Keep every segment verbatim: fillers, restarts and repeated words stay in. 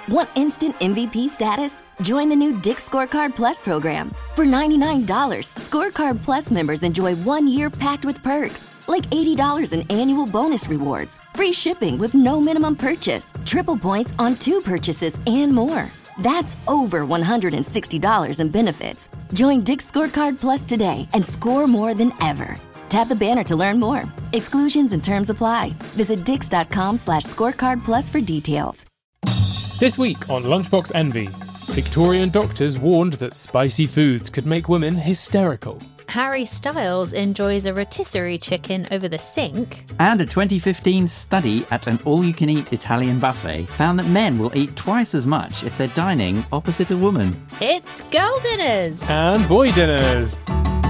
Want instant M V P status? Join the new Dick's Scorecard Plus program. For ninety-nine dollars, Scorecard Plus members enjoy one year packed with perks, like eighty dollars in annual bonus rewards, free shipping with no minimum purchase, triple points on two purchases, and more. That's over one hundred sixty dollars in benefits. Join Dick's Scorecard Plus today and score more than ever. Tap the banner to learn more. Exclusions and terms apply. Visit dix.com slash scorecard plus for details. This week on Lunchbox Envy, Victorian doctors warned that spicy foods could make women hysterical. Harry Styles enjoys a rotisserie chicken over the sink. And a twenty fifteen study at an all-you-can-eat Italian buffet found that men will eat twice as much if they're dining opposite a woman. It's girl dinners! And boy dinners.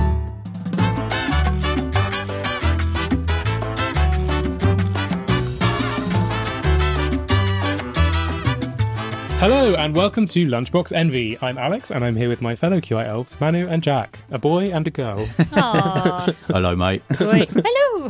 Hello and welcome to Lunchbox Envy. I'm Alex and I'm here with my fellow Q I elves, Manu and Jack, a boy and a girl. Aww. Hello, mate. Boy. Hello.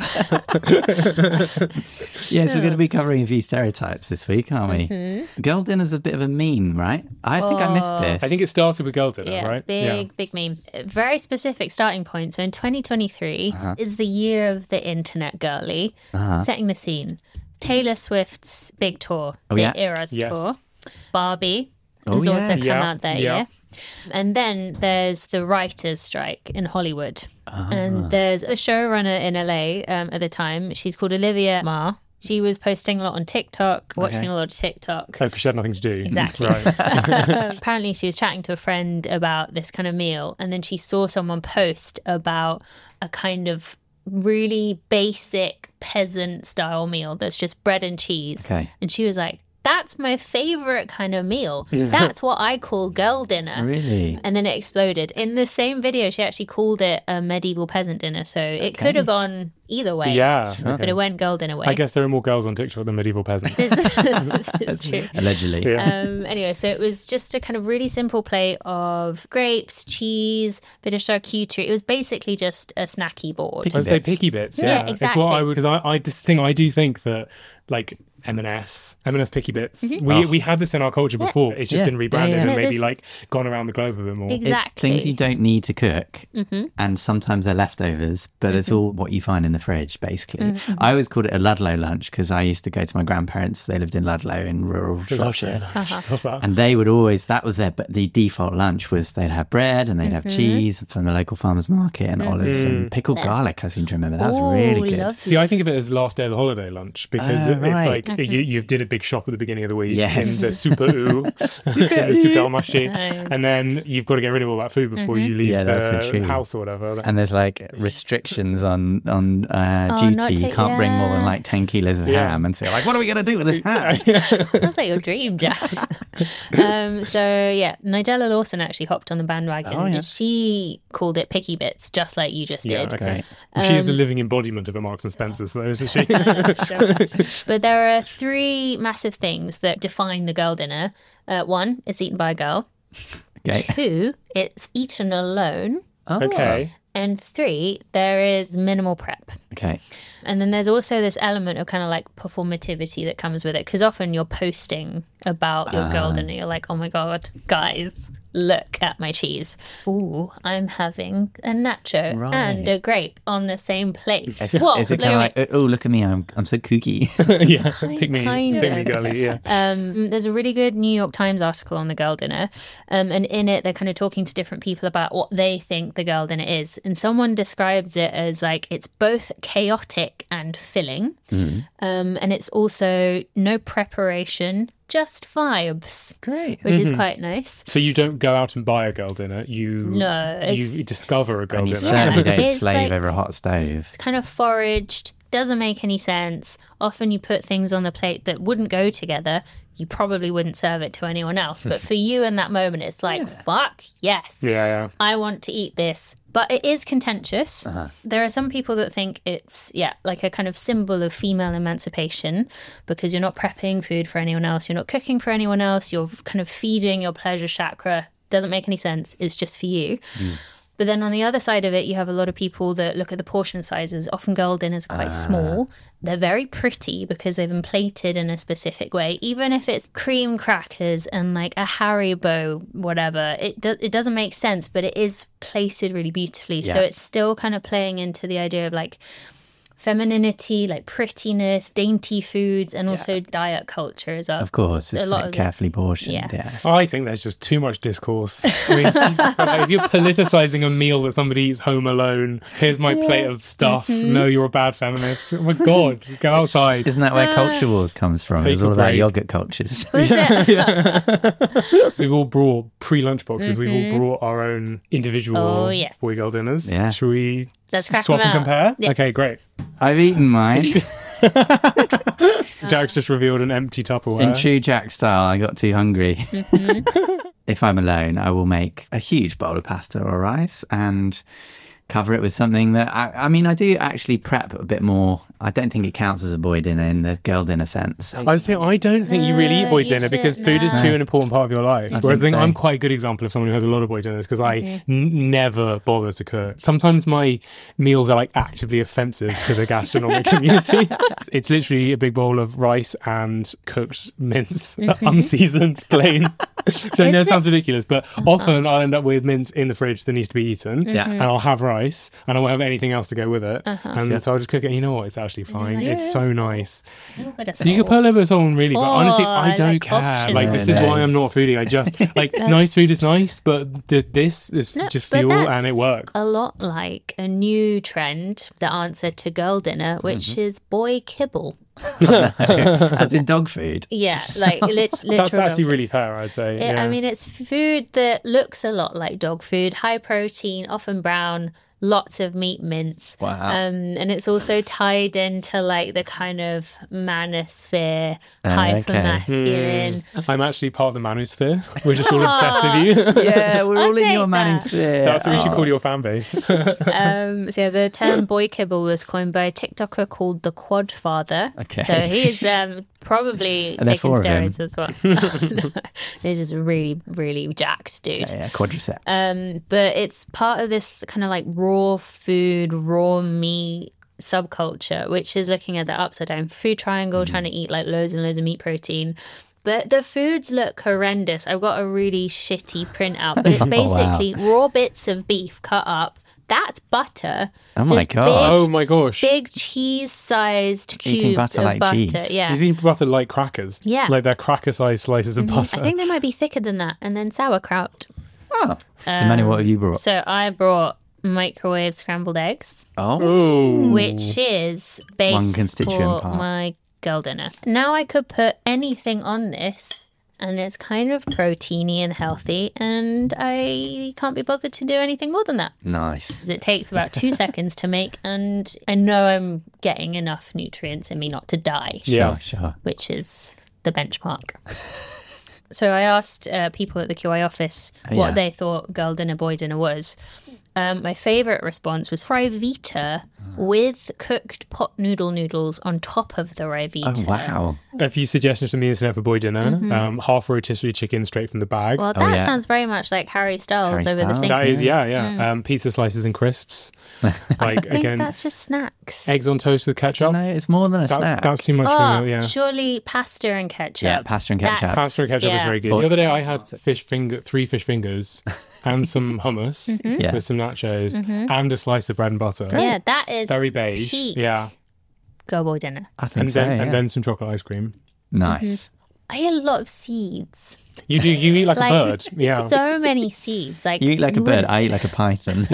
Yes, we're going to be covering a few stereotypes this week, aren't we? Mm-hmm. Girl dinner's a bit of a meme, right? I think oh. I missed this. I think it started with girl dinner, yeah, right? Big, yeah, big meme. Very specific starting point. So in twenty twenty-three uh-huh. is the year of the internet girly. Uh-huh. Setting the scene. Taylor Swift's big tour, oh, the yeah? Eras yes. tour. Barbie oh, has yeah. also come yeah. out that yeah. year. And then there's the writers' strike in Hollywood. Uh-huh. And there's a showrunner in L A um, at the time. She's called Olivia Marr. She was posting a lot on TikTok, watching okay. a lot of TikTok. Oh, because she had nothing to do. Exactly. Right. Apparently she was chatting to a friend about this kind of meal. And then she saw someone post about a kind of really basic peasant-style meal that's just bread and cheese. Okay. And she was like, that's my favourite kind of meal. That's what I call girl dinner. Really? And then it exploded. In the same video, she actually called it a medieval peasant dinner. So it okay. could have gone either way. Yeah. But Okay. it went girl dinner way. I guess there are more girls on TikTok than medieval peasants. this, this is true. Allegedly. Yeah. Um, anyway, so it was just a kind of really simple plate of grapes, cheese, bit of charcuterie. It was basically just a snacky board. Picky I'd say bits. picky bits. Yeah, Yeah, exactly. It's what I would, because I, I, this thing I do think that, like, M and S, M and S Picky Bits. Mm-hmm. We Oh. we had this in our culture before. It's just Yeah. been rebranded Yeah, yeah. and maybe This- like gone around the globe a bit more. Exactly. It's things you don't need to cook, Mm-hmm. and sometimes they're leftovers, but Mm-hmm. it's all what you find in the fridge, basically. Mm-hmm. I always called it a Ludlow lunch because I used to go to my grandparents. They lived in Ludlow in rural Shropshire. Uh-huh. And they would always, that was their, but the default lunch was they'd have bread and they'd have Mm-hmm. cheese from the local farmer's market and olives and pickled garlic, I seem to remember. That was Ooh, really good. lovely. See, I think of it as last day of the holiday lunch because Oh, it- it's right. like you, you did a big shop at the beginning of the week Yes. in the super oo, in the supermarché, Nice. and then you've got to get rid of all that food before Mm-hmm. you leave Yeah, that's so the true. house or whatever. And there's like restrictions on on uh, Oh, duty. not You to- can't bring more than yeah. like ten kilos of Yeah. ham. And so like, what are we going to do with this ham? Sounds like your dream, Jack. um, so, yeah, Nigella Lawson actually hopped on the bandwagon. Oh, yeah. And she called it Picky Bits, just like you just Yeah, did. okay. she is the Um, living embodiment of a Marks and Spencer's, though, isn't she? So much. But there are three massive things that define the girl dinner. Uh, one, it's eaten by a girl. Okay. Two, it's eaten alone. Oh, Okay. And three, there is minimal prep. Okay. And then there's also this element of kind of like performativity that comes with it. Because often you're posting about your girl dinner. You're like, oh my God, guys, look at my cheese. Ooh, I'm having a nacho Right. and a grape on the same plate. Is, Whoa, is it look kind at of like, oh, look at me, I'm I'm so kooky. yeah, pick me, kind pick me, of. girly. Yeah. Um, there's a really good New York Times article on the girl dinner, um, and in it they're kind of talking to different people about what they think the girl dinner is. And someone describes it as like it's both chaotic and filling, Mm. um, and it's also no preparation, just vibes, Great. which is quite nice. So you don't go out and buy a girl dinner. You No, it's- you discover a girl And you dinner. certainly Yeah. don't It's slave like- over a hot stove. It's kind of foraged, doesn't make any sense. Often you put things on the plate that wouldn't go together. You probably wouldn't serve it to anyone else. But for you in that moment, it's like, fuck, yes. Yeah, yeah. I want to eat this. But it is contentious. Uh-huh. There are some people that think it's, yeah, like a kind of symbol of female emancipation because you're not prepping food for anyone else. You're not cooking for anyone else. You're kind of feeding your pleasure chakra. Doesn't make any sense. It's just for you. Mm. But then on the other side of it, you have a lot of people that look at the portion sizes. Often girl dinners are quite uh. small. They're very pretty because they've been plated in a specific way. Even if it's cream crackers and like a Haribo, whatever, it, do- it doesn't make sense, but it is plated really beautifully. Yeah. So it's still kind of playing into the idea of like femininity, like prettiness, dainty foods, and also yeah. diet culture as well. Of course, it's like carefully portioned. Yeah. yeah. I think there's just too much discourse. I mean, like, if you're politicizing a meal that somebody eats home alone, here's my yeah. plate of stuff. Mm-hmm. No, you're a bad feminist. Oh my God, go outside. Isn't that where uh, Culture Wars comes from? It's all about yogurt cultures. yeah. yeah. We've all brought pre-lunch boxes. Mm-hmm. We've all brought our own individual oh, yes. boy girl dinners. Yeah. Should we Let's crack swap them and out. compare? Yeah. Okay, great. I've eaten mine. Jack's just revealed an empty Tupperware. In true Jack style, I got too hungry. Mm-hmm. If I'm alone, I will make a huge bowl of pasta or rice and cover it with something that, I, I mean, I do actually prep a bit more. I don't think it counts as a boy dinner in the girl dinner sense. I was saying, I don't think you really eat boy uh, dinner because food is no. too an important part of your life. I Whereas I think so. I'm quite a good example of someone who has a lot of boy dinners because I mm-hmm. n- never bother to cook. Sometimes my meals are like actively offensive to the gastronomic community. It's literally a big bowl of rice and cooked mince, mm-hmm. unseasoned, plain. Which I know sounds ridiculous, but often I'll end up with mince in the fridge that needs to be eaten, yeah. and I'll have rice, and I won't have anything else to go with it, uh-huh. and sure. so I'll just cook it. And you know what? It's actually fine. Yeah. It's so nice. You could put a little bit of salt on, really, but oh, honestly, I don't like care. options. Like No, this no. is why I'm not a foodie. I just like nice food is nice, but th- this is No, just but fuel, that's and it works. a lot like a new trend, the answer to girl dinner, which Mm-hmm. is boy kibble. As in dog food. Yeah, like lit- literal. That's actually dog really fair, I'd say. It, yeah. I mean, it's food that looks a lot like dog food, high protein, often brown, lots of meat mince. Wow. Um, and it's also tied into like the kind of manosphere, Uh, hyper okay. masculine. I'm actually part of the manosphere. We're just all obsessed with you. Yeah, we're I'll all in take your that. manosphere. That's what we should Oh. call your fan base. Um, so the term boy kibble was coined by a TikToker called the Quad Father. Okay. So he's um, probably Are there taking four of him? steroids as well. He's just a really, really jacked dude. Yeah, yeah, quadriceps. Um, but it's part of this kind of like raw food, raw meat subculture, which is looking at the upside down food triangle, mm. trying to eat like loads and loads of meat protein. But the foods look horrendous. I've got a really shitty printout, but it's basically Oh, wow. raw bits of beef cut up. That's butter. Oh my Just God. Big, Oh my gosh. Big cheese-sized cubes Eating butter of like butter. cheese. Yeah. He's eating butter like crackers. Yeah. Like they're cracker-sized slices of butter. I think they might be thicker than that. And then sauerkraut. Oh. So, Manu, what have you brought? So I brought microwave scrambled eggs, Oh. Ooh. which is base One constituent for part. my girl dinner. Now I could put anything on this, and it's kind of proteiny and healthy, and I can't be bothered to do anything more than that. Nice. 'Cause it takes about two seconds to make, and I know I'm getting enough nutrients in me not to die, Yeah. Sure, sure. which is the benchmark. So I asked uh, people at the Q I office Oh, what yeah. they thought girl dinner, boy dinner was. Um, my favourite response was Rivita with cooked pot noodle noodles on top of the Rivita. Oh, wow. A few suggestions from the internet for boy dinner. Mm-hmm. Um, half rotisserie chicken straight from the bag. Well, Oh, that yeah. sounds very much like Harry Styles Harry over the Styles. sink. that is, yeah, yeah. Mm. Um, pizza slices and crisps. Like, I think again, that's just snacks. eggs on toast with ketchup. No, it's more than a That's, snack. that's too much Oh, for me, yeah. surely pasta and ketchup. Yeah, pasta and ketchup. That's- Pasta and ketchup is yeah. very good. Or- The other day I had fish finger, three fish fingers and some hummus Yeah. with some nachos and a slice of bread and butter. Yeah, that is Very beige. peak Yeah. girl boy dinner. I think And so, then yeah. and then some chocolate ice cream. Nice. I eat a lot of seeds. You do you eat like, Like, a bird. Yeah. So many seeds. Like You eat like a bird, wouldn't- I eat like a python.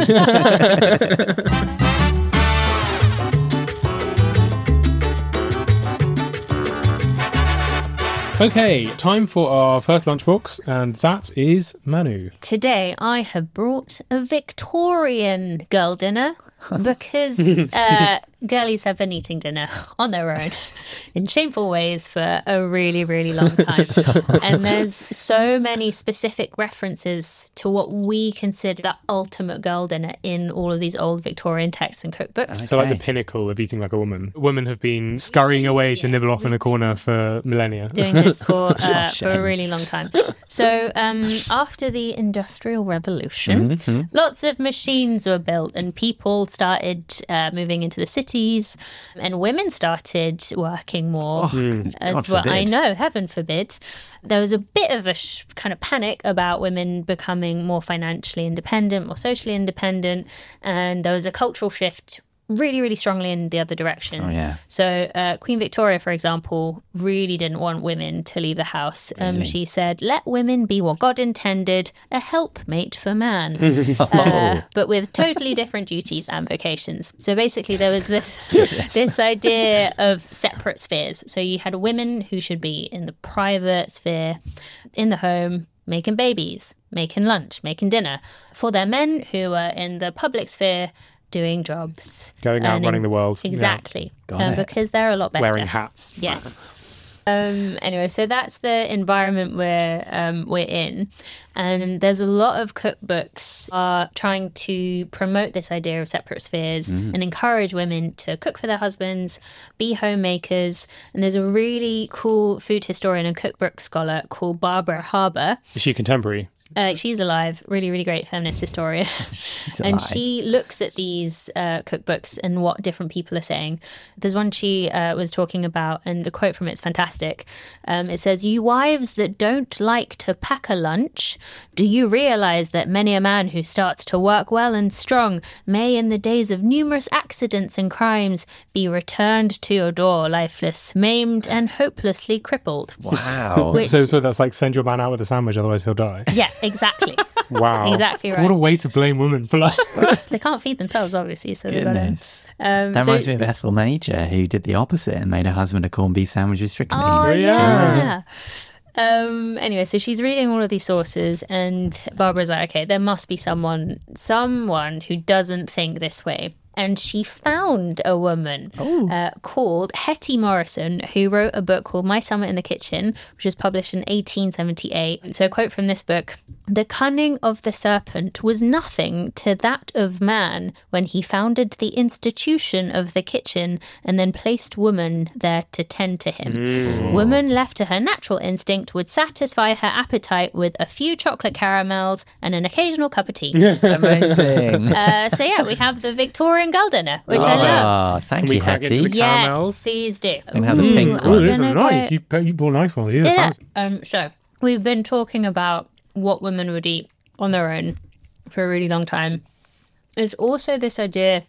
Okay, time for our first lunchbox, and that is Manu. Today I have brought a Victorian girl dinner. Because uh, girlies have been eating dinner on their own in shameful ways for a really, really long time. And there's so many specific references to what we consider the ultimate girl dinner in all of these old Victorian texts and cookbooks. So like the pinnacle of eating like a woman. Women have been scurrying away to nibble off in a corner for millennia. Doing this for, uh, for a really long time. So um, after the Industrial Revolution, mm-hmm. lots of machines were built and people started uh, moving into the cities and women started working more oh, as well. I know, heaven forbid. There was a bit of a sh- kind of panic about women becoming more financially independent, more socially independent, and there was a cultural shift really, really strongly in the other direction. Oh, yeah. So uh, Queen Victoria, for example, really didn't want women to leave the house. Um, Really? She said, let women be what God intended, a helpmate for man, uh, but with totally different duties and vocations. So basically there was this, this idea of separate spheres. So you had women who should be in the private sphere, in the home, making babies, making lunch, making dinner. For their men who were in the public sphere, doing jobs. Going out, earning- running the world. Exactly. Got Um, it. because they're a lot better. Wearing hats. Yes. Um, anyway, so that's the environment we're um, we're in, and there's a lot of cookbooks are trying to promote this idea of separate spheres and encourage women to cook for their husbands, be homemakers. And there's a really cool food historian and cookbook scholar called Barbara Harbour. Is she contemporary? Uh, she's alive, really, really great feminist historian. She's And alive. she looks at these uh, cookbooks and what different people are saying. There's one she uh, was talking about, and a quote from it's fantastic. Um, it says, "You wives that don't like to pack a lunch, do you realise that many a man who starts to work well and strong may, in the days of numerous accidents and crimes, be returned to your door lifeless, maimed, and hopelessly crippled?" Wow. Which- So, so that's like send your man out with a sandwich, otherwise he'll die. Yeah, exactly. Wow. Exactly right. What a way to blame women for life. They can't feed themselves, obviously, so they've got to... Goodness. Um, That so- reminds me of Ethel Major, who did the opposite and made her husband a corned beef sandwich with strychnine. Oh, Yeah. yeah. Um, anyway, so she's reading all of these sources, and Barbara's like, okay, there must be someone, someone who doesn't think this way. And she found a woman uh, called Hetty Morrison, who wrote a book called My Summer in the Kitchen, which was published in eighteen seventy-eight. So a quote from this book: "The cunning of the serpent was nothing to that of man when he founded the institution of the kitchen and then placed woman there to tend to him. Woman left to her natural instinct would satisfy her appetite with a few chocolate caramels and an occasional cup of tea." Amazing. Uh, so yeah, we have the Victorian girl dinner, which I love. Oh, thank Can we you, crack into Hetty. the Yes, caramels? please do. Can have the pink I'm Oh, one. these are gonna nice. go- You, you bought nice ones. These are Yeah. fancy. Um, so we've been talking about what women would eat on their own for a really long time. There's also this idea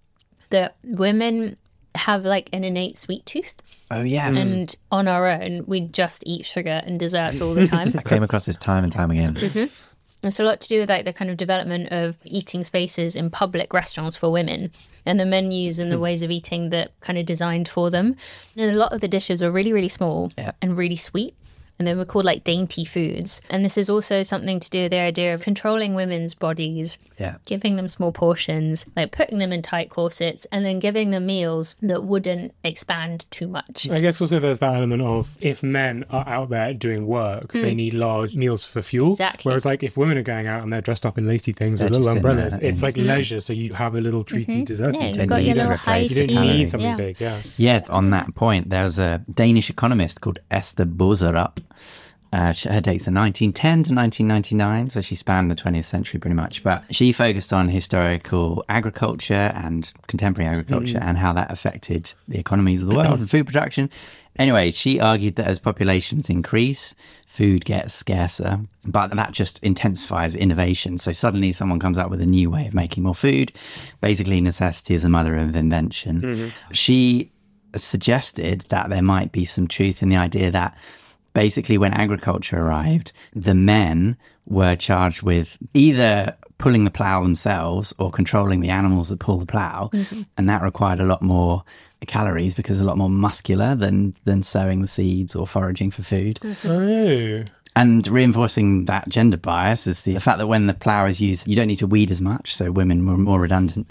that women have like an innate sweet tooth, Oh, yes. and on our own, we just eat sugar and desserts all the time. I came across this time and time again. It's a lot to do with like the kind of development of eating spaces in public restaurants for women and the menus and the ways of eating that kind of designed for them. And a lot of the dishes were really, really small Yeah. and really sweet. And they were called like dainty foods. And this is also something to do with the idea of controlling women's bodies, Yeah. giving them small portions, like putting them in tight corsets, and then giving them meals that wouldn't expand too much. I guess also there's that element of if men are out there doing work, they need large meals for fuel. Exactly. Whereas like if women are going out and they're dressed up in lacy things They're with little just in there, umbrellas, aren't it's they? like leisure. So you have a little treaty dessert. Yeah, you you've take. got need your to little replace high You the didn't tea. calories. need something Yeah. big, yeah. Yeah, on that point, there was a Danish economist called Esther Boserup. Uh, she- her dates are nineteen ten to nineteen ninety-nine, so she spanned the twentieth century pretty much. But she focused on historical agriculture and contemporary agriculture and how that affected the economies of the world and food production. Anyway, she argued that as populations increase, food gets scarcer, but that just intensifies innovation. So suddenly someone comes up with a new way of making more food. Basically, necessity is the mother of invention. She suggested that there might be some truth in the idea that basically when agriculture arrived, the men were charged with either pulling the plough themselves or controlling the animals that pull the plough. Mm-hmm. And that required a lot more calories because it's a lot more muscular than, than sowing the seeds or foraging for food. Oh. And reinforcing that gender bias is the fact that when the plough is used, you don't need to weed as much, so women were more redundant.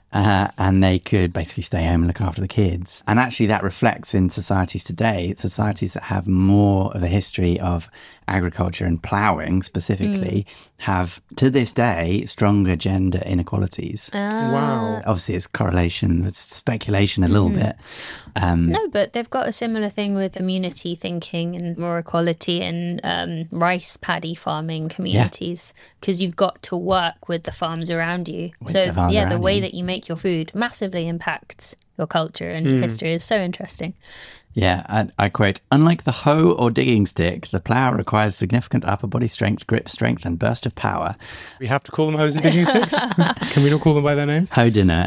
Uh, and they could basically stay home and look after the kids. And actually that reflects in societies today. It's societies that have more of a history of agriculture and ploughing specifically mm. have, to this day, stronger gender inequalities. Uh, Wow. Obviously, it's correlation, it's speculation a little mm-hmm. bit. Um, no, but they've got a similar thing with community thinking and more equality in um, rice paddy farming communities, because yeah. you've got to work with the farms around you. With so, the yeah, the around way you. that you make your food massively impacts your culture and Mm. history. Is so interesting. Yeah, I, I quote, unlike the hoe or digging stick, the plough requires significant upper body strength, grip strength and burst of power. We have to call them hoes and digging sticks? Can we not call them by their names? Hoe dinner.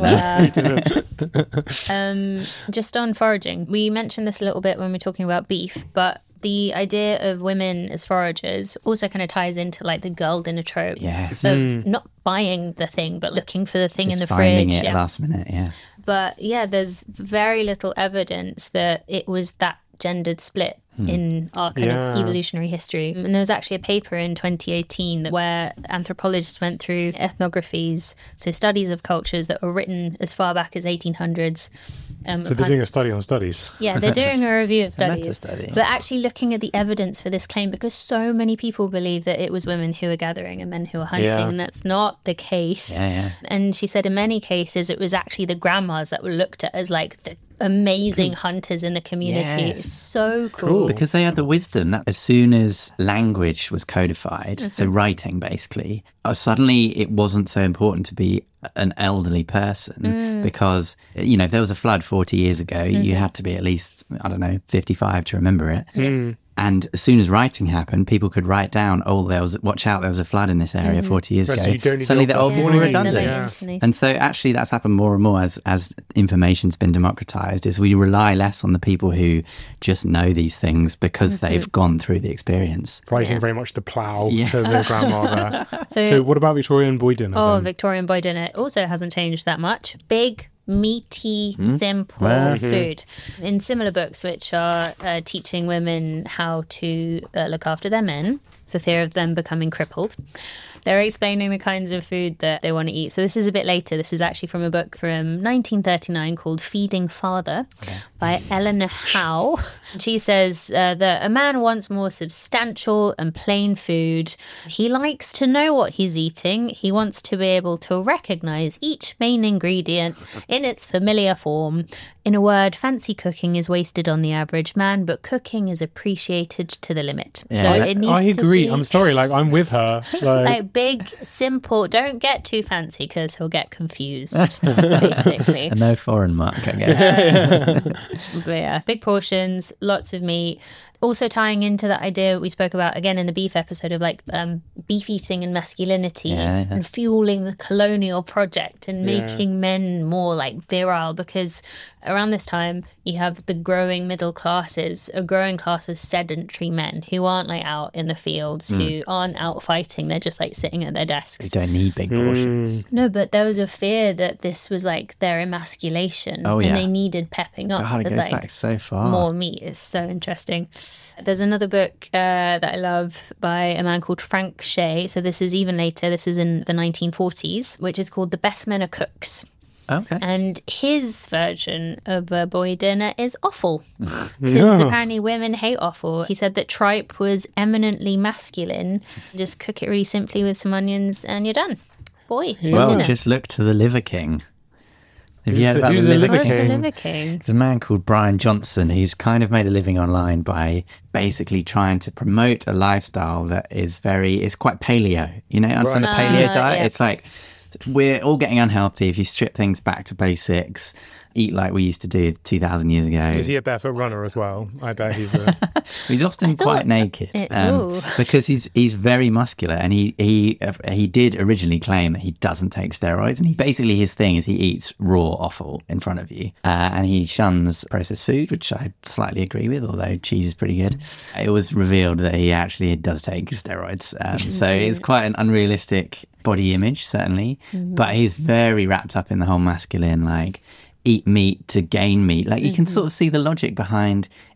Wow. um, just on foraging, we mentioned this a little bit when we were talking about beef, but the idea of women as foragers also kind of ties into like the girl dinner trope Yes. of Mm. not buying the thing, but looking for the thing Just in the finding fridge. it yeah. last minute, yeah. But yeah, there's very little evidence that it was that gendered split Hmm. in our kind Yeah. of evolutionary history. And there was actually a paper in twenty eighteen where anthropologists went through ethnographies, so studies of cultures that were written as far back as eighteen hundreds. Um, So they're doing a study on studies. yeah, they're doing a review of A meta studies, study. but actually looking at the evidence for this claim, because so many people believe that it was women who were gathering and men who were hunting, Yeah. and that's not the case. Yeah, yeah. And she said in many cases it was actually the grandmas that were looked at as like the amazing hunters in the community. Yes. It's so cool. Cool. Because they had the wisdom that as soon as language was codified, so Mm-hmm. writing basically, uh, suddenly it wasn't so important to be an elderly person Mm. because, you know, if there was a flood forty years ago, Mm-hmm. you had to be at least, I don't know, fifty-five to remember it. Mm. And as soon as writing happened, people could write down, oh, there was, watch out, there was a flood in this area forty years Right, so ago. you don't need Suddenly the the old opposite people were warning. The redundant. late Yeah. Anthony. And so actually that's happened more and more as, as information's been democratized, is we rely less on the people who just know these things because they've gone through the experience. Writing Yeah. very much the plough Yeah. to the grandmother. So, So what about Victorian boy dinner? oh, then? Victorian boy dinner also hasn't changed that much. Big, meaty, simple Well, food. In similar books, which are uh, teaching women how to uh, look after their men for fear of them becoming crippled, they're explaining the kinds of food that they want to eat. So this is a bit later. This is actually from a book from nineteen thirty-nine called Feeding Father by Eleanor Howe. She says uh, that a man wants more substantial and plain food. He likes to know what he's eating. He wants to be able to recognize each main ingredient in its familiar form. In a word, fancy cooking is wasted on the average man, but cooking is appreciated to the limit. So Yeah. it needs I agree. to be I'm sorry. Like, I'm with her. Like, like big, simple. Don't get too fancy because he'll get confused, basically. And no foreign mark, I guess. But yeah, big portions, lots of meat. Also tying into that idea we spoke about again in the beef episode of like um, beef eating and masculinity Yeah, yeah. and fueling the colonial project and Yeah. making men more like virile, because around this time you have the growing middle classes, a growing class of sedentary men who aren't like out in the fields, Hmm. who aren't out fighting. They're just like sitting at their desks. You don't need big portions. No, but there was a fear that this was like their emasculation Oh, and yeah. they needed pepping up God, it with goes like back so far. more meat. It's so interesting. There's another book uh, that I love by a man called Frank Shea. So this is even later. This is in the nineteen forties, which is called The Best Men Are Cooks. Okay. And his version of a boy dinner is offal. Because Yeah. apparently women hate offal. He said that tripe was eminently masculine. Just cook it really simply with some onions and you're done. Boy, boy Well, dinner. just look to the Liver King. Have Who's you heard the- about the who's the Liver Liver What's King? the King? liver king? There's a man called Brian Johnson who's kind of made a living online by basically trying to promote a lifestyle that is very, it's quite paleo. You know, understand Right. the paleo Uh, diet? yeah. It's like, we're all getting unhealthy if you strip things back to basics, eat like we used to do two thousand years ago. is he a barefoot runner as well? I bet he's a... He's often thought quite naked it- um, ooh. because he's he's very muscular, and he he uh, he did originally claim that he doesn't take steroids, and he basically his thing is he eats raw offal in front of you, uh, and he shuns processed food, which I slightly agree with, although cheese is pretty good. It was revealed that he actually does take steroids, um, so it's quite an unrealistic body image, certainly, but he's very wrapped up in the whole masculine, like, eat meat to gain meat. Like, you can sort of see the logic behind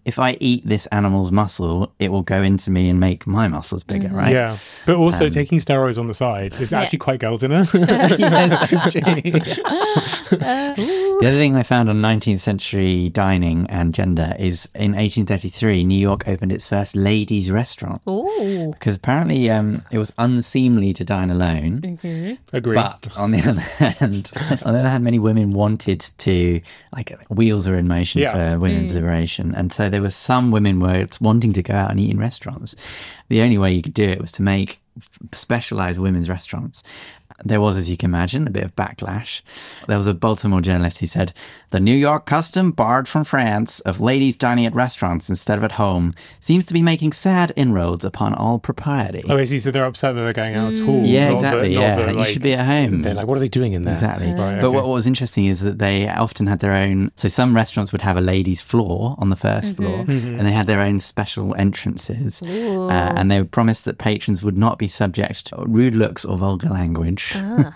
if I eat this animal's muscle, it will go into me and make my muscles bigger, right? Yeah. But also Um, taking steroids on the side is actually quite Geldiner. Yes, that's true. The other thing I found on nineteenth century dining and gender is in eighteen thirty-three, New York opened its first ladies' restaurant. Ooh. Because apparently um, it was unseemly to dine alone. Agree. But on the other hand, on the other hand, many women wanted to, like, wheels are in motion Yeah. for women's liberation. And so there were some women were wanting to go out and eat in restaurants. The only way you could do it was to make specialized women's restaurants. There was, as you can imagine, a bit of backlash. There was a Baltimore journalist who said, the New York custom, borrowed from France, of ladies dining at restaurants instead of at home seems to be making sad inroads upon all propriety. Oh, I see. So they're upset that they're going out at all. Yeah, not exactly. that- not yeah, that, you like, should be at home. They're like, what are they doing in there? Exactly. Right, But okay. what, what was interesting is that they often had their own. So some restaurants would have a ladies' floor on the 1st floor, Mm-hmm. and they had their own special entrances. Uh, and they would promise that patrons would not be subject to rude looks or vulgar language.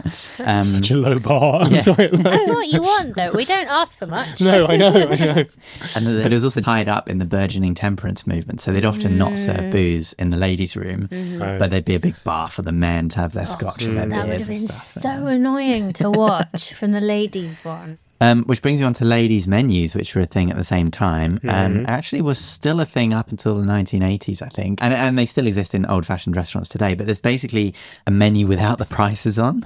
um, Such a low bar. I'm Yeah. sorry. That's what you want, though. We don't ask for much. No, I know, I know. and the, but it was also tied up in the burgeoning temperance movement. So they'd often not serve booze in the ladies' room, Right. but there'd be a big bar for the men to have their scotch and their That would beers have and been stuff. so annoying to watch from the ladies' one. Um, which brings you on to ladies' menus, which were a thing at the same time, Mm-hmm. and actually was still a thing up until the nineteen eighties, I think. And, and they still exist in old-fashioned restaurants today, but there's basically a menu without the prices on.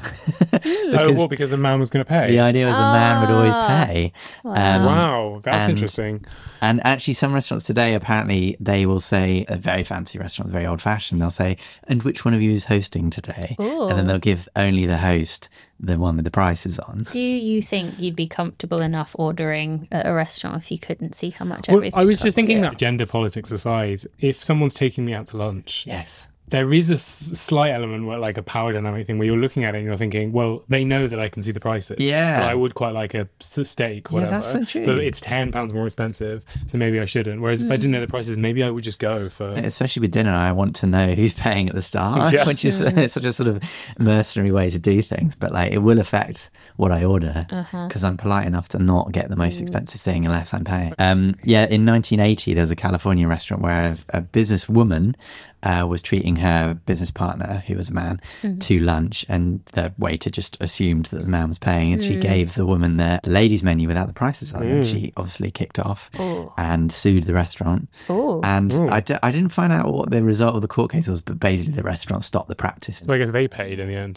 Oh, what, because the man was going to pay? The idea was the man would always Ah. pay. Um, Wow, that's and- interesting. And actually, some restaurants today, apparently, they will say, a very fancy restaurant, very old-fashioned, they'll say, and which one of you is hosting today? Ooh. And then they'll give only the host the one with the prices on. Do you think you'd be comfortable enough ordering at a restaurant if you couldn't see how much Well, everything I was costs? just thinking that gender politics aside, if someone's taking me out to lunch, Yes. there is a s- slight element where, like, a power dynamic thing where you're looking at it and you're thinking, well, they know that I can see the prices. Yeah. But I would quite like a s- steak, Yeah, whatever. that's so true. But it's ten pounds more expensive, so maybe I shouldn't. Whereas if I didn't know the prices, maybe I would just go for... Especially with dinner, I want to know who's paying at the start, Yeah. which is uh, such a sort of mercenary way to do things. But like, it will affect what I order because I'm polite enough to not get the most expensive thing unless I'm paying. Um, yeah, in nineteen eighty, there was a California restaurant where a, a businesswoman uh, was treating her business partner, who was a man, to lunch, and the waiter just assumed that the man was paying, and she gave the woman the ladies' menu without the prices on, and she obviously kicked off Ooh. and sued the restaurant. Ooh. And I, d- I didn't find out what the result of the court case was, but basically the restaurant stopped the practice. Well, I guess they paid in the end.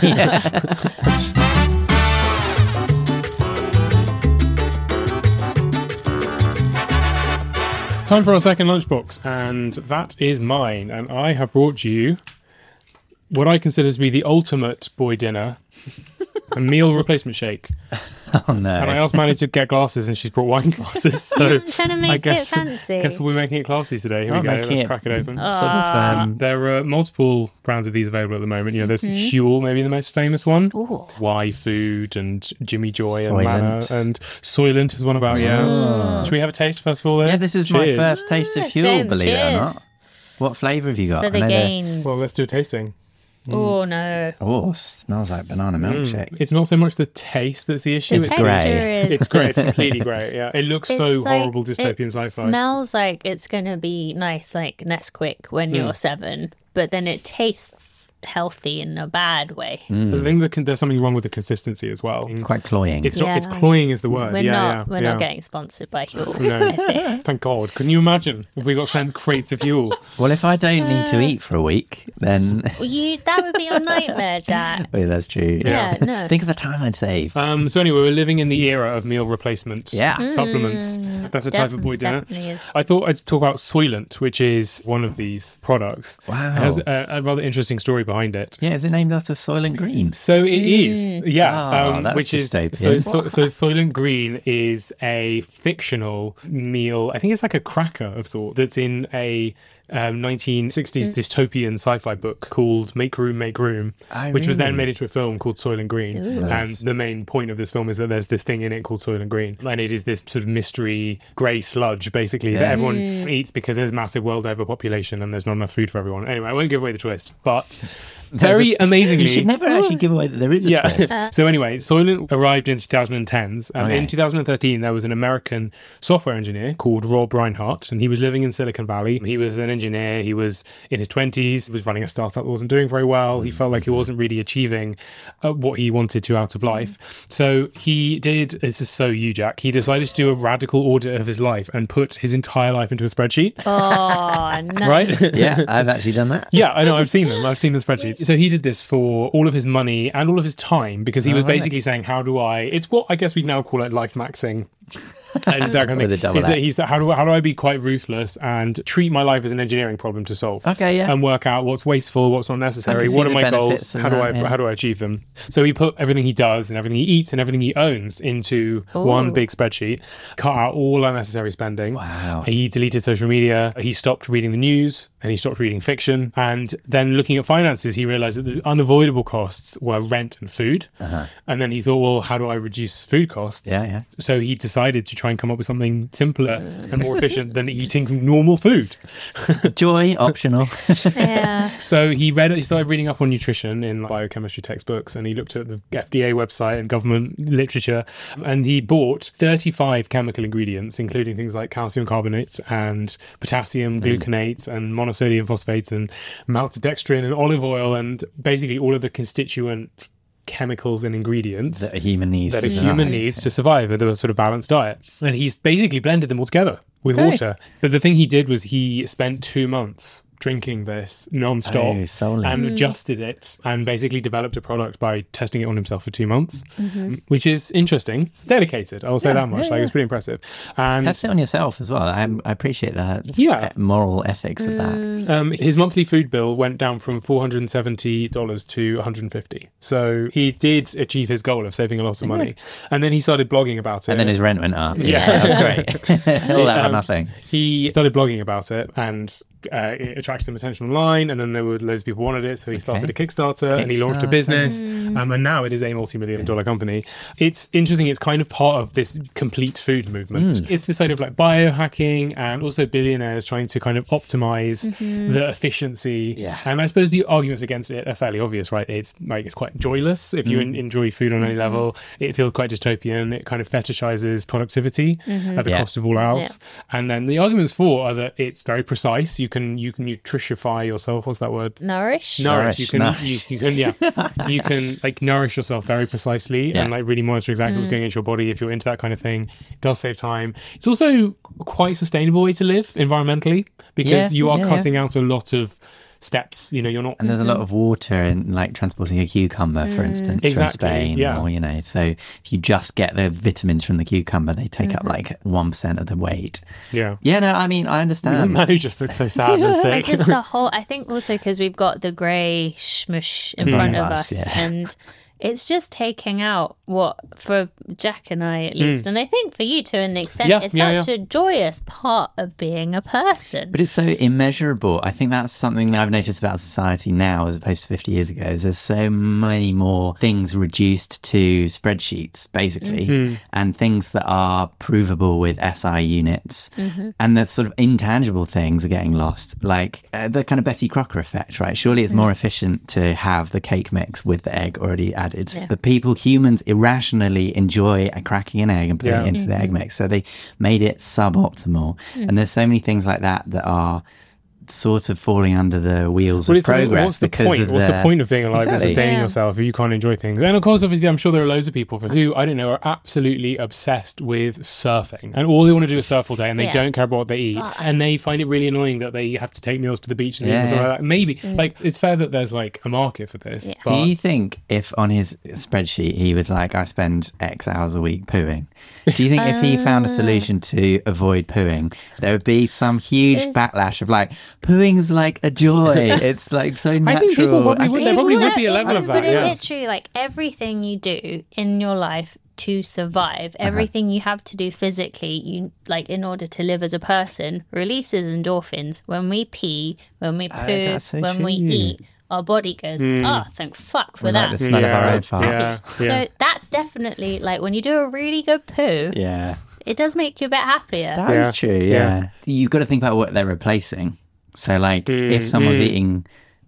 Time for our second lunchbox, and that is mine. And I have brought you what I consider to be the ultimate boy dinner, a meal replacement shake. Oh no. And I asked Manny to get glasses, and she's brought wine glasses. So I'm trying to make I guess, it fancy. guess we'll be making it classy today. Here Oh, we go. making Let's it- crack it open. sort of, um, There are multiple brands of these available at the moment. You know, there's Huel, maybe the most famous one. Ooh. Y Food and Jimmy Joy Soylent. and Manor and Soylent is one about, yeah. Should we have a taste first of all there? yeah, this is my Cheers. first taste of Ah, Huel, same, believe it or cheers. not. What flavour have you got? For I the know they're- gains. Well, let's do a tasting. Oh, no. Oh, smells like banana milkshake. It's not so much the taste that's the issue. The It's texture grey. is... It's great. It's completely great. Yeah, it looks so It's like- horrible dystopian it sci-fi. smells like it's going to be nice, like Nesquik when you're seven, but then it tastes healthy in a bad way. I think that con- there's something wrong with the consistency as well. It's quite cloying. It's not. It's Yeah. cloying is the word. We're yeah, not. yeah, we're yeah. not getting sponsored by Huel. No, thank God. Can you imagine if we got sent crates of fuel? well, if I don't need to eat for a week, then... Well, you that would be a nightmare, Jack. oh, yeah, that's true. Yeah, no. Think of the time I'd save. Um, so anyway, we're living in the era of meal replacements. Yeah. Supplements. That's a type of boy dinner. Definitely is. I thought I'd talk about Soylent, which is one of these products. Wow. It has a, a rather interesting story behind it. Yeah, is it named after Soylent Green? So it is, yeah. Ah, um, that's which is so, dystopian. so. So Soylent Green is a fictional meal. I think it's like a cracker of sort that's in a um, nineteen sixties dystopian sci-fi book called Make Room, Make Room, Oh, which was then really? made into a film called Soylent Green. And Nice. the main point of this film is that there's this thing in it called Soylent Green, and it is this sort of mystery grey sludge, basically, that Yeah. everyone eats because there's massive world overpopulation and there's not enough food for everyone. Anyway, I won't give away the twist, but very amazingly... You should never actually give away that there is a Yeah. twist. So anyway, Soylent arrived in twenty tens. Um, Okay. In two thousand thirteen, there was an American software engineer called Rob Reinhardt, and he was living in Silicon Valley. He was an engineer. He was in his twenties. He was running a startup that wasn't doing very well. He felt like he wasn't really achieving uh, what he wanted to out of life. So he did, this is so you, Jack, he decided to do a radical audit of his life and put his entire life into a spreadsheet. Oh, no. Right? Yeah, I've actually done that. Yeah, I know. I've seen them. I've seen the spreadsheets. So he did this for all of his money and all of his time because he Oh, was right. basically saying, how do I... It's what I guess we'd now call it life maxing. And that kind of With thing. a double Is that X. he's how do I, how do I be quite ruthless and treat my life as an engineering problem to solve? Okay, yeah. And work out what's wasteful, what's not I necessary. can see What are the my goals? benefits of How do that, I yeah. how do I achieve them? So he put everything he does and everything he eats and everything he owns into one Ooh. big spreadsheet. Cut out all unnecessary spending. Wow. He deleted social media. He stopped reading the news and he stopped reading fiction. And then looking at finances, he realized that the unavoidable costs were rent and food. Uh-huh. And then he thought, well, how do I reduce food costs? Yeah, yeah. So he decided to try and come up with something simpler and more efficient than eating normal food. Joy, optional. Yeah. So he read, he started reading up on nutrition in biochemistry textbooks, and he looked at the F D A website and government literature, and he bought thirty-five chemical ingredients, including things like calcium carbonate and potassium gluconate and monosodium phosphates and maltodextrin and olive oil and basically all of the constituent chemicals and ingredients that a human needs that to a survive. human needs to survive with a sort of balanced diet. And he's basically blended them all together with Okay. water. But the thing he did was he spent two months drinking this non-stop Oh, solely. and Mm. adjusted it and basically developed a product by testing it on himself for two months, Mm-hmm. which is interesting. Dedicated, I'll say Yeah, that much. yeah, like yeah. It's pretty impressive. And Test it on yourself as well. I, I appreciate that. Yeah. uh, moral ethics of Mm. that. Um, his monthly food bill went down from four hundred seventy dollars to one hundred fifty dollars. So he did achieve his goal of saving a lot of money. And then he started blogging about it. And then his rent went up. Yeah. great. All that for Um, nothing. He started blogging about it and uh, it attracted some attention online, and then there were loads of people wanted it, so he started a Kickstarter, and he launched a Kickstarter. business, um, and now it is a multi-million dollar company. It's interesting, it's kind of part of this complete food movement. It's this sort of like biohacking and also billionaires trying to kind of optimize the efficiency. Yeah. And I suppose the arguments against it are fairly obvious, right? It's like it's quite joyless. If you en- enjoy food on any level, it feels quite dystopian. It kind of fetishizes productivity at the Yeah. cost of all else. And then the arguments for are that it's very precise. You can you can nutritify yourself. What's that word? Nourish. Nourish. Nourish, You can nourish. you, you can yeah. you can like nourish yourself very precisely Yeah. and like really monitor exactly what's going into your body if you're into that kind of thing. It does save time. It's also quite a sustainable way to live environmentally because Yeah, you are yeah, yeah. cutting out a lot of steps. You know, you're not And there's a lot of water in like transporting a cucumber, for instance, Exactly, from Spain. yeah. Or, you know, so if you just get the vitamins from the cucumber, they take up like one percent of the weight. yeah. Yeah, no, I mean, I understand. Manu just looks so sad and It's sick. just the whole. I think also because we've got the grey smush in front of us, us, yeah. and it's just taking out what for Jack and I at least, and I think for you to an extent, Yeah, it's yeah, such a joyous part of being a person. But it's so immeasurable. I think that's something that I've noticed about society now as opposed to fifty years ago. Is there's so many more things reduced to spreadsheets, basically, and things that are provable with S I units. And the sort of intangible things are getting lost, like uh, the kind of Betty Crocker effect, right? Surely it's more efficient to have the cake mix with the egg already added. Yeah. But people, humans, irrationally enjoy a cracking an egg and putting Yeah. it into the egg mix. So they made it suboptimal. And there's so many things like that that are sort of falling under the wheels Well, of it's, progress. what's the because point? of What's the their- point of being alive and Exactly. sustaining Yeah. yourself if you can't enjoy things? And of course, obviously, I'm sure there are loads of people for who, I don't know, are absolutely obsessed with surfing. And all they want to do is surf all day and they Yeah. don't care about what they eat. And they find it really annoying that they have to take meals to the beach and Yeah, eat and stuff yeah. like that. Maybe, like, it's fair that there's like a market for this. Yeah. But Do you think if on his spreadsheet he was like, I spend X hours a week pooing, do you think if he found a solution to avoid pooing, there would be some huge It's- backlash of like, pooing's like a joy. It's like so natural. I think people probably would- there It probably would would- be a it level would- of that, But it yeah. literally, like everything you do in your life to survive, Uh-huh. everything you have to do physically, you like in order to live as a person, releases endorphins. When we pee, when we poo, that's so when we true. eat, our body goes, oh, thank fuck for We that. like the smell of our Yeah. own farts. Yeah. Yeah. So that's definitely like when you do a really good poo, Yeah. it does make you a bit happier. That is Yeah. true, yeah. Yeah. You've got to think about what they're replacing. So, like, if someone's eating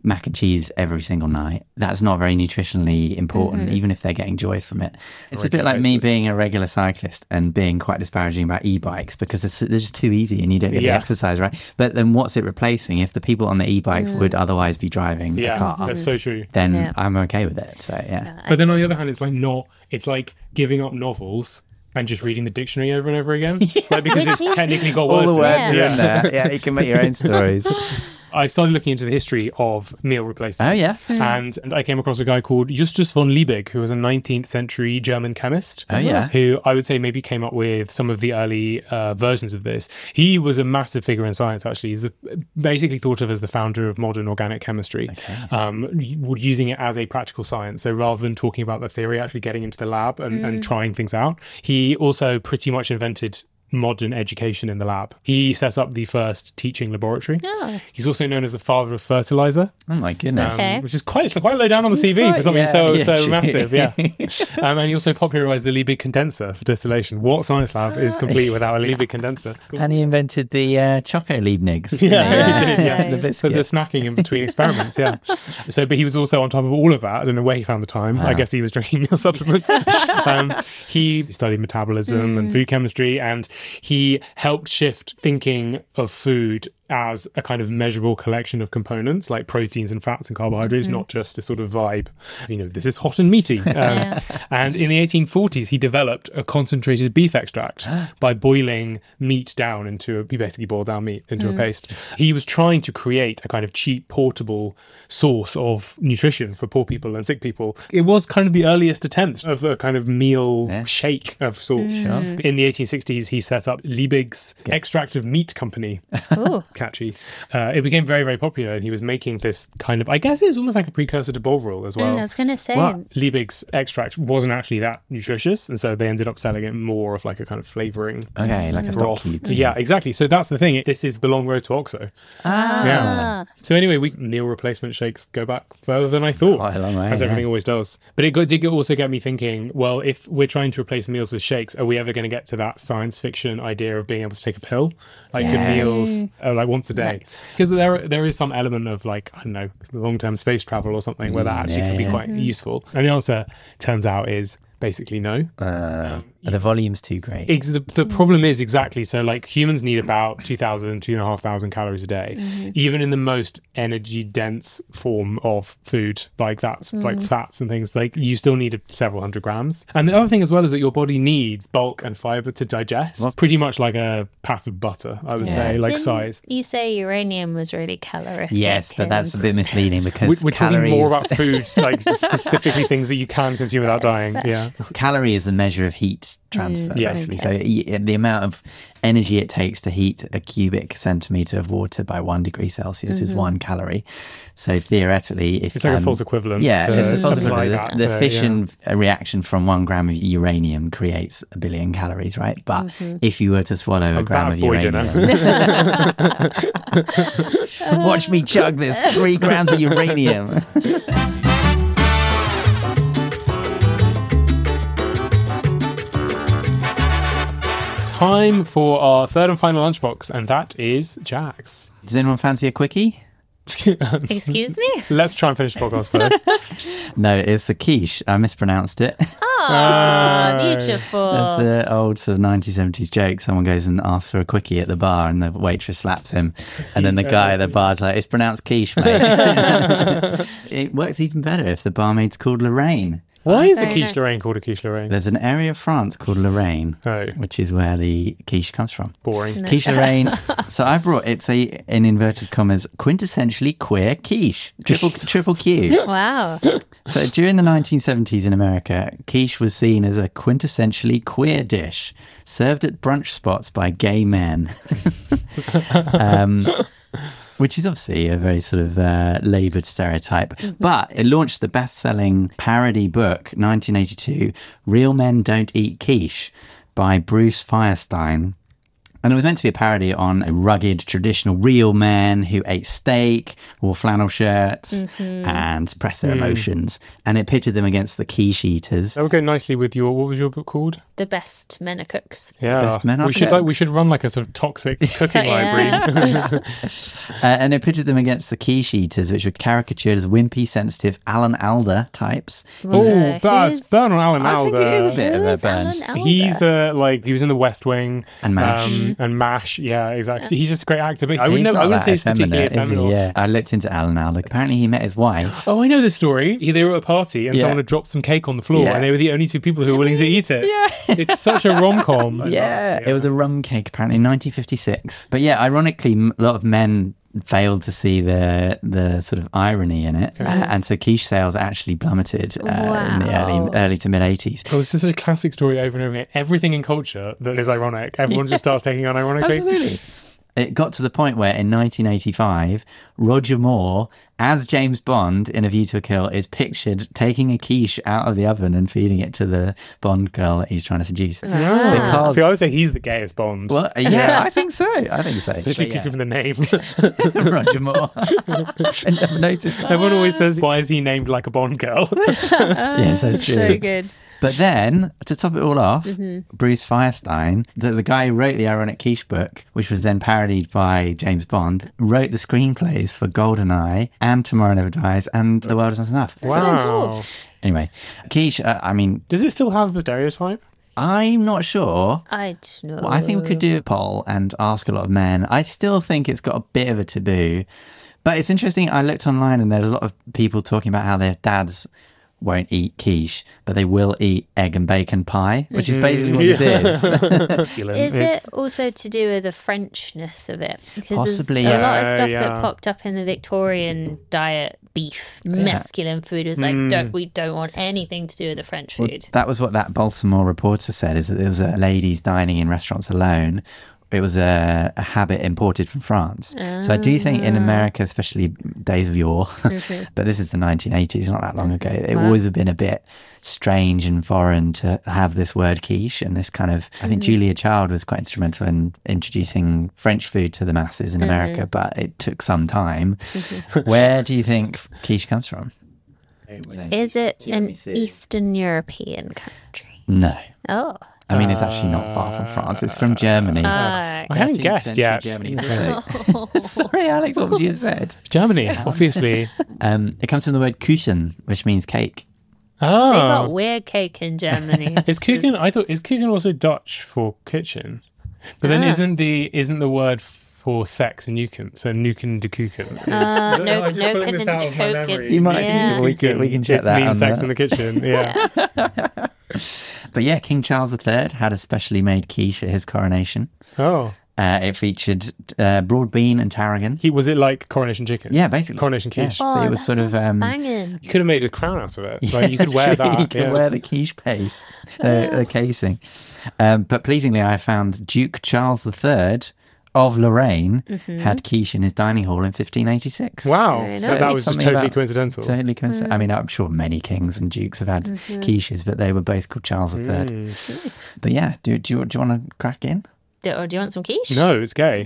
mac and cheese every single night, that's not very nutritionally important, mm-hmm. even if they're getting joy from it. It's a bit like me being a regular cyclist and being quite disparaging about e-bikes because it's, they're just too easy and you don't get yeah. the exercise, right? But then what's it replacing? If the people on the e-bike mm. would otherwise be driving yeah, a car, that's so true. then yeah. I'm okay with it. So yeah. But then on the other hand, it's like not, it's like giving up novels and just reading the dictionary over and over again. yeah. Like because it's technically got all words the words in are it. in there. Yeah, you can make your own stories. I started looking into the history of meal replacement. Oh, yeah. Mm. And, and I came across a guy called Justus von Liebig, who was a nineteenth century German chemist. Oh, yeah. Who I would say maybe came up with some of the early uh, versions of this. He was a massive figure in science, actually. He's a, basically thought of as the founder of modern organic chemistry, okay. um, using it as a practical science. So rather than talking about the theory, actually getting into the lab and, mm. and trying things out. He also pretty much invented modern education in the lab. He set up the first teaching laboratory. Oh. He's also known as the father of fertilizer. Oh my goodness. Um, okay. Which is quite it's quite low down on the C V quite, for something yeah, so yeah, so true. massive, yeah. um, and he also popularized the Liebig condenser for distillation. What science lab is complete without a Liebig condenser? And he invented the uh, Choco Liebnigs. Yeah, yeah, he did, yeah. the So the snacking in between experiments, yeah. So, but he was also on top of all of that. I don't know where he found the time. Wow. I guess he was drinking meal supplements. um, he studied metabolism mm. and food chemistry, and he helped shift thinking of food as a kind of measurable collection of components like proteins and fats and carbohydrates, mm-hmm. not just a sort of vibe, you know, this is hot and meaty. Um, yeah. And in the eighteen forties, he developed a concentrated beef extract by boiling meat down into, a, he basically boiled down meat into mm. a paste. He was trying to create a kind of cheap, portable source of nutrition for poor people and sick people. It was kind of the earliest attempt of a kind of meal yeah. shake of sorts. Mm. In the eighteen sixties, he set up Liebig's okay. Extract of Meat Company. Ooh. Catchy. Uh, it became very, very popular, and he was making this kind of, I guess it's almost like a precursor to Bovril as well. Mm, I was going to say. Well, Liebig's extract wasn't actually that nutritious, and so they ended up selling it more of like a kind of flavouring. Okay, like a stock cube. Mm. Yeah, exactly. So that's the thing. This is the long road to Oxo. Ah. Yeah. So anyway, we meal replacement shakes go back further than I thought. Quite a long way, as everything yeah. always does. But it got, did also get me thinking, well, if we're trying to replace meals with shakes, are we ever going to get to that science fiction idea of being able to take a pill? Like yes. good meals, uh, like once a day. Let's. Because there there is some element of like, I don't know, long-term space travel or something where that actually yeah, could be yeah. quite mm. useful. And the answer, turns out, is basically no. Uh, um, the volume's too great. Ex- the, the problem is exactly, so like humans need about two thousand, two and a half thousand calories a day, mm-hmm. even in the most energy dense form of food, like that's mm. like fats and things, like you still need several hundred grams. And the other thing as well is that your body needs bulk and fiber to digest. Well, pretty much like a pat of butter, I would yeah. say, like Didn't size. You say uranium was really calorific. Yes, but that's a bit misleading because we're, we're calories... talking more about food, like specifically things that you can consume without dying. Yeah. Calorie is a measure of heat transfer, mm, basically. okay. So the amount of energy it takes to heat a cubic centimetre of water by one degree Celsius mm-hmm. is one calorie. So theoretically, if it's like um, a false equivalent. Yeah, to, it's a false equivalent. Like the the to, fission yeah. reaction from one gram of uranium creates a billion calories, right? But mm-hmm. if you were to swallow a, a gram of uranium, watch me chug this three grams of uranium. Time for our third and final lunchbox, and that is Jack's. Does anyone fancy a quickie? Excuse me? Let's try and finish the podcast first. No, it's a quiche. I mispronounced it. Oh, uh, beautiful. That's an old sort of nineteen seventies joke. Someone goes and asks for a quickie at the bar and the waitress slaps him. And then the guy at the bar's like, it's pronounced quiche, mate. It works even better if the barmaid's called Lorraine. Why is a Very quiche nice. Lorraine called a quiche Lorraine? There's an area of France called Lorraine, Oh. which is where the quiche comes from. Boring. No. Quiche Lorraine. So I brought, it's a, in inverted commas, quintessentially queer quiche. Triple, triple Q. Wow. So during the nineteen seventies in America, quiche was seen as a quintessentially queer dish served at brunch spots by gay men. um, which is obviously a very sort of uh, laboured stereotype. Mm-hmm. But it launched the best-selling parody book, nineteen eighty-two, Real Men Don't Eat Quiche, by Bruce Firestein. And it was meant to be a parody on a rugged, traditional real men who ate steak, wore flannel shirts, Mm-hmm. and suppressed their emotions. And it pitted them against the quiche eaters. That would go nicely with your, what was your book called? The best men are cooks. Yeah, Best men are we should like we cooks. should run like a sort of toxic cooking Yeah. library. Uh, and it pitted them against the quiche eaters, which were caricatured as wimpy, sensitive Alan Alda types. Oh, Uh, that's who's- Bernard Allen I think it is a Alda. bit of Who a is burn. Alan Alda? He's uh, like he was in The West Wing And MASH. um, and MASH. Yeah, exactly. He's just a great actor. But I He's wouldn't know, not I wouldn't that say he's particularly effeminate, is he? ephemeral. Yeah. I looked into Alan Alda. Apparently, he met his wife. Oh, I know this story. He- They were at a party and Yeah. someone had dropped some cake on the floor, Yeah. and they were the only two people who were willing to eat it. Yeah. It's such a rom com. Yeah, it was a rum cake apparently in nineteen fifty-six. But yeah, ironically, m- a lot of men failed to see the the sort of irony in it, uh, and so quiche sales actually plummeted uh, in the Wow. early early to mid eighties. Oh, this is a classic story over and over again. Everything in culture that is ironic, everyone just starts taking on ironically. Absolutely. It got to the point where in nineteen eighty-five, Roger Moore, as James Bond in A View to a Kill, is pictured taking a quiche out of the oven and feeding it to the Bond girl that he's trying to seduce. Yeah. Because- See, I would say he's the gayest Bond. Well, yeah, I think so. I think so. Especially But yeah. given the name. Roger Moore. I never noticed that. Everyone always says, why is he named like a Bond girl? Yes, that's true. So good. But then, to top it all off, Bruce Firestein, the, the guy who wrote the ironic quiche book, which was then parodied by James Bond, wrote the screenplays for GoldenEye and Tomorrow Never Dies and The World Is Not Enough. Wow. Anyway, quiche, uh, I mean, Does it still have the stereotype? I'm not sure. I don't know. Well, I think we could do a poll and ask a lot of men. I still think it's got a bit of a taboo. But it's interesting, I looked online and there's a lot of people talking about how their dads won't eat quiche, but they will eat egg and bacon pie, which is basically what this is. Is It's- it also to do with the Frenchness of it? Because Possibly, there's a yes. lot of stuff Yeah. that popped up in the Victorian diet, beef, masculine food was like, don't, we don't want anything to do with the French Well, food. that was what that Baltimore reporter said, is that there was a ladies dining in restaurants alone. It was a, a habit imported from France. So I do think in America, especially days of yore, but this is the nineteen eighties, not that long ago, it Wow. would have been a bit strange and foreign to have this word quiche and this kind of, I think Julia Child was quite instrumental in introducing French food to the masses in America, but it took some time. Where do you think quiche comes from? Is it Let me an see. Eastern European country? No. Oh. I mean, it's actually not far from France. It's from Germany. Ah, I hadn't thirteenth guessed century yet. Germany. So- Sorry, Alex, what would you have said? Germany, obviously. Um, it comes from the word Kuchen, which means cake. they got Oh. weird cake in Germany. Is Kuchen, I thought, is Kuchen also Dutch for kitchen? But then Ah. isn't the isn't the word for sex a nuken? So nuken de Kuchen. is- Uh, No, no, I'm just no, pulling no, this no, out of my Kuchen. memory. You might- Yeah. we can- we can check It's that mean on sex the- in the kitchen. Yeah. But yeah, King Charles the Third had a specially made quiche at his coronation. Oh, Uh, it featured uh, broad bean and tarragon. he was it like coronation chicken? Yeah, basically. Coronation Yeah. quiche. So Oh, it was that sort of... sounds Um, banging. You could have made a crown out of it. Like, you could that's wear true. that. You could yeah. wear the quiche paste, the, the casing. Um, but pleasingly, I found Duke Charles the Third of Lorraine had quiche in his dining hall in fifteen eighty-six. Wow. Very So nice. that was just Something totally about- coincidental. Totally coincidental. I mean, I'm sure many kings and dukes have had quiches, but they were both called Charles the Third. Mm. But yeah, do, do, you, do you want to crack in? Do, or do you want some quiche? No, it's gay.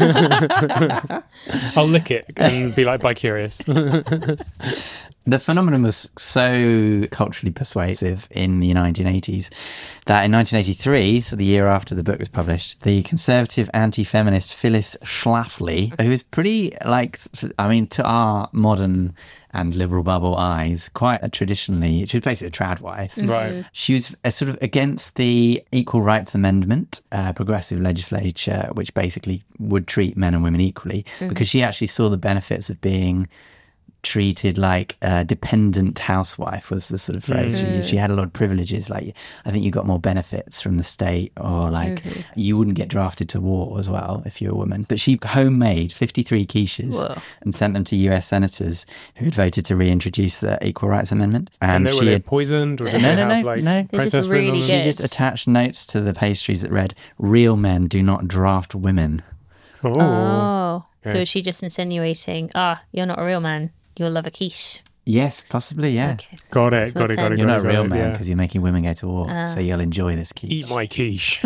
I'll lick it and be like bi-curious. The phenomenon was so culturally persuasive in the nineteen eighties that in nineteen eighty-three, so the year after the book was published, the conservative anti-feminist Phyllis Schlafly, who is pretty, like, I mean, to our modern and liberal bubble eyes, quite a traditionally, she was basically a trad wife. Right. She was uh, sort of against the Equal Rights Amendment, uh, progressive legislature, which basically would treat men and women equally, because she actually saw the benefits of being treated like a dependent housewife was the sort of phrase she used. She had a lot of privileges, like I think you got more benefits from the state, or like you wouldn't get drafted to war as well if you're a woman. But she homemade fifty-three quiches Whoa. and sent them to U S senators who had voted to reintroduce the Equal Rights Amendment. And, And, they were she they had poisoned? Or did No, they no, have, no, like, no. They're just protest written on really them? she good. just attached notes to the pastries that read, "Real men do not draft women." Oh. Oh. So Okay. is she just insinuating, ah, you're not a real man. You'll love a quiche. Yes, possibly, yeah. Okay. Got it, That's got what's it, got it. in. You're got not it, a real got it, man yeah. because you're making women go to war, so you'll enjoy this quiche. Eat my quiche.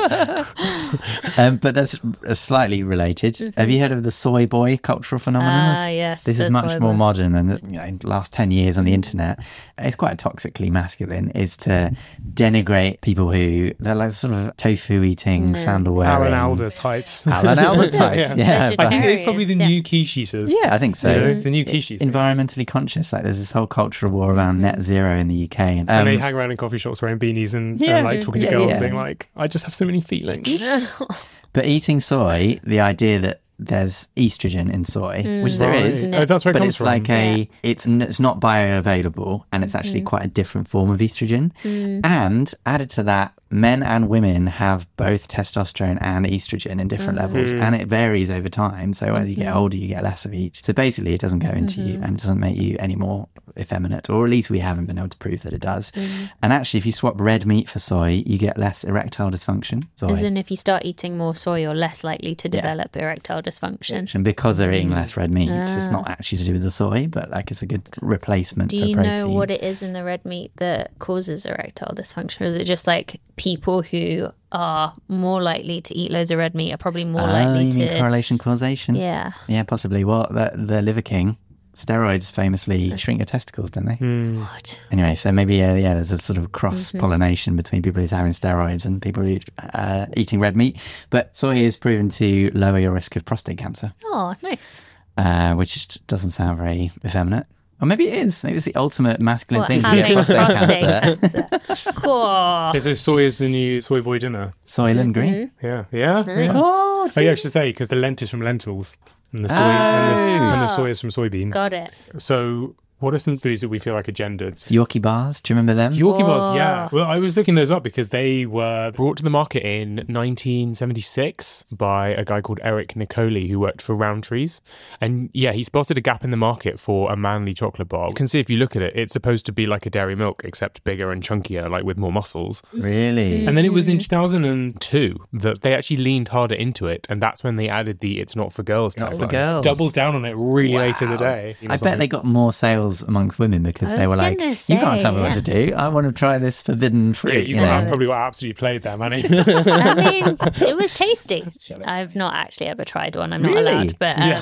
Um, but that's uh, slightly related. Mm-hmm. Have you heard of the soy boy cultural phenomenon? Ah, yes, This the is much soy more boy. modern than you know, in the last ten years on the internet. It's quite toxically masculine. Is to denigrate people who they're like sort of tofu eating, sandal wearing. Alan Alda types. Alan Alda types, yeah. I but- think it's probably the Yeah. new quiche eaters. yeah, I think so. You know, it's the new quiche eaters. Environmentally conscious. Like there's this whole cultural war around net zero in the U K. And, And they um, hang around in coffee shops wearing beanies and, Yeah. and like talking Yeah, to girls yeah. and being like, I just have so many feelings. but eating soy, the idea that there's estrogen in soy, which there Right. is, Oh, that's where it but comes it's from. like a it's n- it's not bioavailable, and it's actually quite a different form of estrogen. And added to that, men and women have both testosterone and estrogen in different levels, and it varies over time. So as you get older, you get less of each. So basically, it doesn't go into you and doesn't make you any more effeminate, or at least we haven't been able to prove that it does. And actually, if you swap red meat for soy, you get less erectile dysfunction. Soy. As in, if you start eating more soy, you're less likely to develop erectile dysfunction. And because they're eating less red meat, it's not actually to do with the soy, but like it's a good replacement Do for you protein. know what it is in the red meat that causes erectile dysfunction? Or is it just like people who are more likely to eat loads of red meat are probably more Oh, likely you mean to... correlation causation? Yeah. Yeah, possibly. Well, the, the Liver King, steroids famously shrink your testicles, don't they? What? Anyway, so maybe, uh, yeah, there's a sort of Mm-hmm. cross-pollination between people who's having steroids and people who uh, eating red meat. But soy is proven to lower your risk of prostate cancer, Oh, nice. uh, which doesn't sound very effeminate. Or maybe it is. Maybe it's the ultimate masculine What, thing to having get prostate prostate cancer. cancer. Cool. So soy is the new soy boy dinner. Soylent Green. Yeah, yeah. yeah. Oh, Oh yeah, I should say because the lent is from lentils and the soy and, the, and the Oh. soy is from soybean. Got it. So what are some foods that we feel like are gendered? Yorkie bars. Do you remember them? Yorkie bars, yeah. Well, I was looking those up because they were brought to the market in nineteen seventy-six by a guy called Eric Nicoli who worked for Roundtrees. And yeah, he spotted a gap in the market for a manly chocolate bar. You can see if you look at it, it's supposed to be like a dairy milk except bigger and chunkier, like with more muscles. Really? And then it was in two thousand two that they actually leaned harder into it. And that's when they added the It's Not For Girls Not for tagline. girls. Doubled down on it really late in the day. I bet they got more sales amongst women because I they was were like, gonna you can't say, tell me yeah. what to do. I want to try this forbidden Yeah, fruit. you you know? got probably got absolutely played there, Manny. I mean, it was tasty. I've not actually ever tried one. I'm not Really? allowed. But um,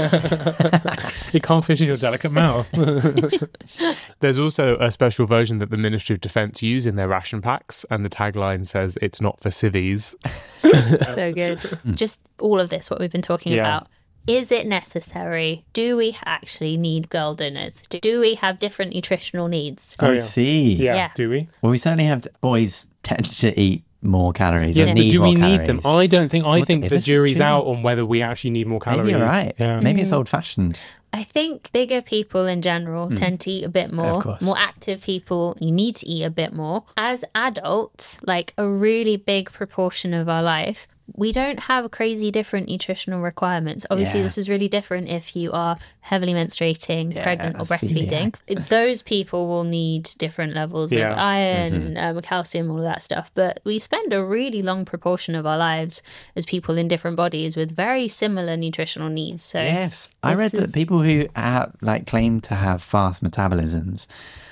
yeah. It can't fit in your delicate mouth. There's also a special version that the Ministry of Defence use in their ration packs, and the tagline says, "It's not for civvies." So good. Just all of this, what we've been talking Yeah. about. Is it necessary? Do we actually need girl dinners? Do we have different nutritional needs? Oh, I yeah. see. Yeah, Yeah. do we? Well, we certainly have boys tend to eat more calories. Yes, or but need do more we need calories. them? I don't think. I Well, think if the this is jury's true- out on whether we actually need more calories. Maybe you're right. Yeah. Maybe it's old-fashioned. I think bigger people in general tend to eat a bit more. course. More active people, you need to eat a bit more. As adults, like a really big proportion of our life, we don't have crazy different nutritional requirements. Obviously, Yeah. this is really different if you are heavily menstruating, Yeah, pregnant, or celiac. breastfeeding. Those people will need different levels Yeah. of iron, um, calcium, all of that stuff. But we spend a really long proportion of our lives as people in different bodies with very similar nutritional needs. So Yes. I this read that is- people who have, like claim to have fast metabolisms,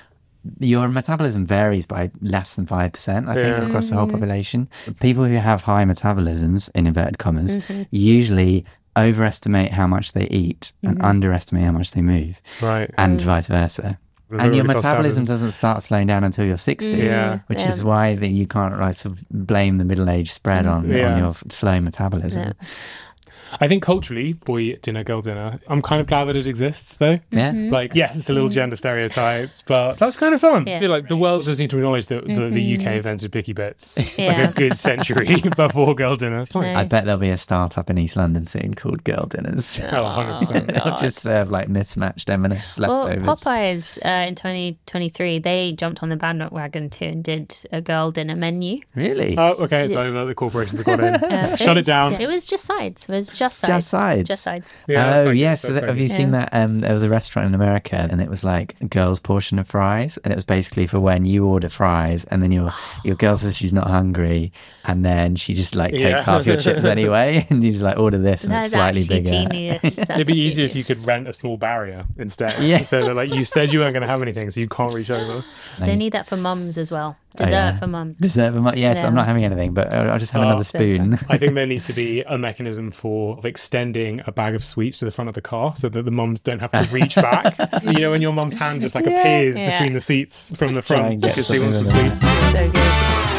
your metabolism varies by less than five percent, I think, Yeah. across the whole population. People who have high metabolisms, in inverted commas, Mm-hmm. usually overestimate how much they eat and underestimate how much they move, Right. and vice versa. There's And your already cost metabolism dollars. doesn't start slowing down until you're sixty, Yeah. which Yeah. is why the, you can't like, sort of blame the middle age spread on, Yeah. on your slow metabolism. Yeah. I think culturally, boy dinner, girl dinner. I'm kind of glad that it exists, though. Yeah. Like, yes, it's a little gender stereotypes, but that's kind of fun. Yeah. I feel like the world does need to acknowledge that the, the U K invented picky bits like Yeah. a good century before girl dinner. Fine. I bet there'll be a startup in East London soon called Girl Dinners. Oh, one hundred percent. They'll God. just serve like mismatched M and S Well, leftovers. Popeyes uh, in twenty twenty-three, they jumped on the bandwagon too and did a girl dinner menu. Really? Oh, okay, it's over. The corporations have got in. Uh, Shut it was- down. It was just sides. It was Just sides. Just sides. Just sides. Yeah, that's oh quite yes, cute. That's have quite you cute. seen Yeah. that? Um, there was a restaurant in America, and it was like a girl's portion of fries, and it was basically for when you order fries, and then your your girl says she's not hungry, and then she just like takes Yeah. half your chips anyway, and you just like order this, and That it's is slightly actually bigger. genius. It'd be easier if you could rent a small barrier instead. Yeah. So that like you said you weren't going to have anything, so you can't reach over. They need that for mums as well. Dessert Oh, yeah. for mums. Dessert for mu- yes, Yeah. I'm not having anything, but I'll I'll just have Oh. another spoon. I think there needs to be a mechanism for of extending a bag of sweets to the front of the car so that the mums don't have to reach back. You know, when your mum's hand just like appears Yeah. between the seats from the Try front and get because they want some something sweets. So good.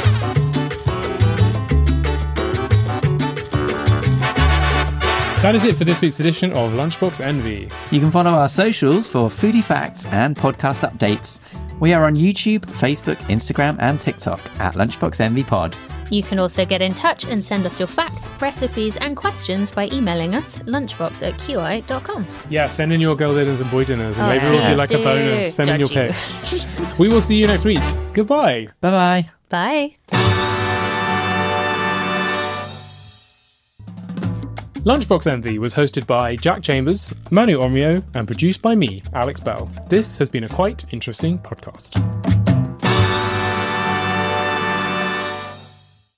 That is it for this week's edition of Lunchbox Envy. You can follow our socials for foodie facts and podcast updates. We are on YouTube, Facebook, Instagram, and TikTok at Lunchbox Envy Pod. You can also get in touch and send us your facts, recipes, and questions by emailing us lunchbox at q i dot com. Yeah, send in your girl dinners and boy dinners, and Oh, maybe we'll do please like a do. bonus. Send in your Judge you. pics. We will see you next week. Goodbye. Bye bye. Bye. Lunchbox Envy was hosted by Jack Chambers, Manu Omrio, and produced by me, Alex Bell. This has been a quite interesting podcast.